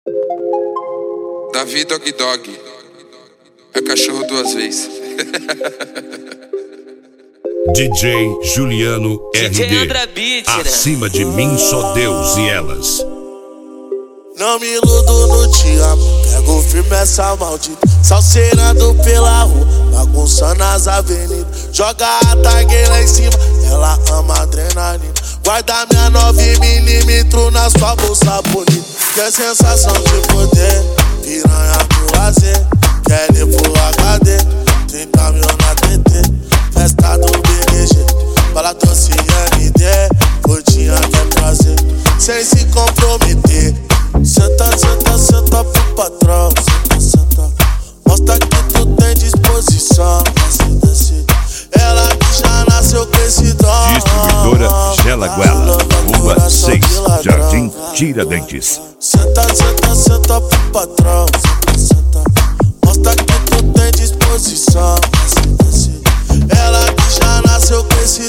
Davi Dog Dog é cachorro duas vezes. DJ Juliano RD. Acima de mim só Deus e elas. Não me iludo no te amo, pego firme essa maldita, salseirando pela rua, bagunçando as avenidas. Joga a tag lá em cima, ela ama adrenalina. Guarda minha 9mm na sua bolsa bonita. Quer sensação de poder, piranha pro lazer. Quer ir pro HD, 30 mil na TT. Festa do BG, bala doce ND. Curtinha quer prazer, sem se comprometer. Senta, senta, senta pro patrão. Senta, senta, mostra que tu tem disposição. Desce, desce, ela que já nasceu com esse dom. Distribuidora Gelaguela, Rua 6, Jardim Tiradentes. Senta, senta, senta pro patrão. Senta, senta, mostra que tu tem disposição. Desce, desce, ela que já nasceu com esse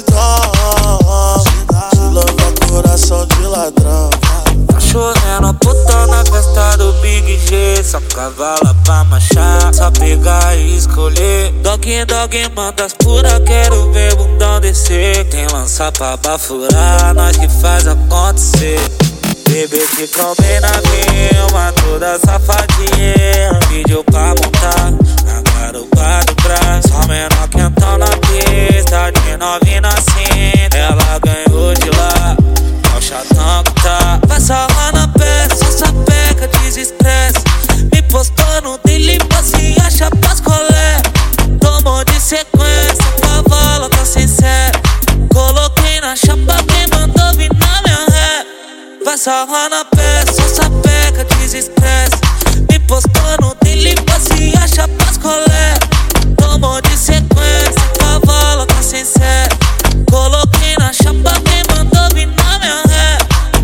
dom. Te lava coração de ladrão. Tá chovendo a puta na festa do Big G. Só cavala pra marchar, só pegar e escolher. Dog Dog manda as pura, quero ver bundão descer. Tem lança pra bafurar, nós que faz acontecer. Bebê que combina filma toda safadinha. Pediu pra montar na garupa do braço. Só menor quentão na pista, de novinha na cinta. Ela ganhou de lá, ó o chatão que tá. Vai salvar na peça, só sapeca, desestresse. Me postou no dele, se acha pras colé. Tomou de sequência, cavalo tá sincero. Coloquei na chapa, quem mandou vir na minha ré. Vai salvar na peça, só sapeca, desestresse. Me postou no dele, se acha pras colé. Tomou de sequência, cavalo tá sincero. Coloquei na chapa, quem mandou vir na minha ré.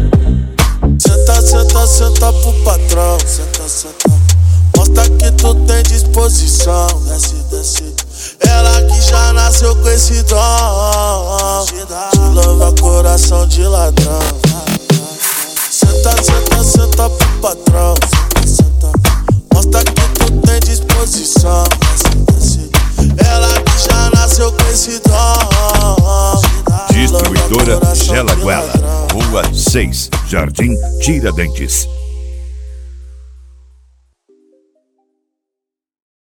Senta, senta, senta pro patrão. Senta, senta, mostra que tu tem disposição. Desce, desce, ela que já nasceu com esse dom. Te louva coração de ladrão. Senta, senta, senta pro patrão. Senta, senta, mostra que tu tem disposição. Desce, desce, ela que já nasceu com esse dom. Distribuidora Gelaguela, Rua 6, Jardim Tiradentes.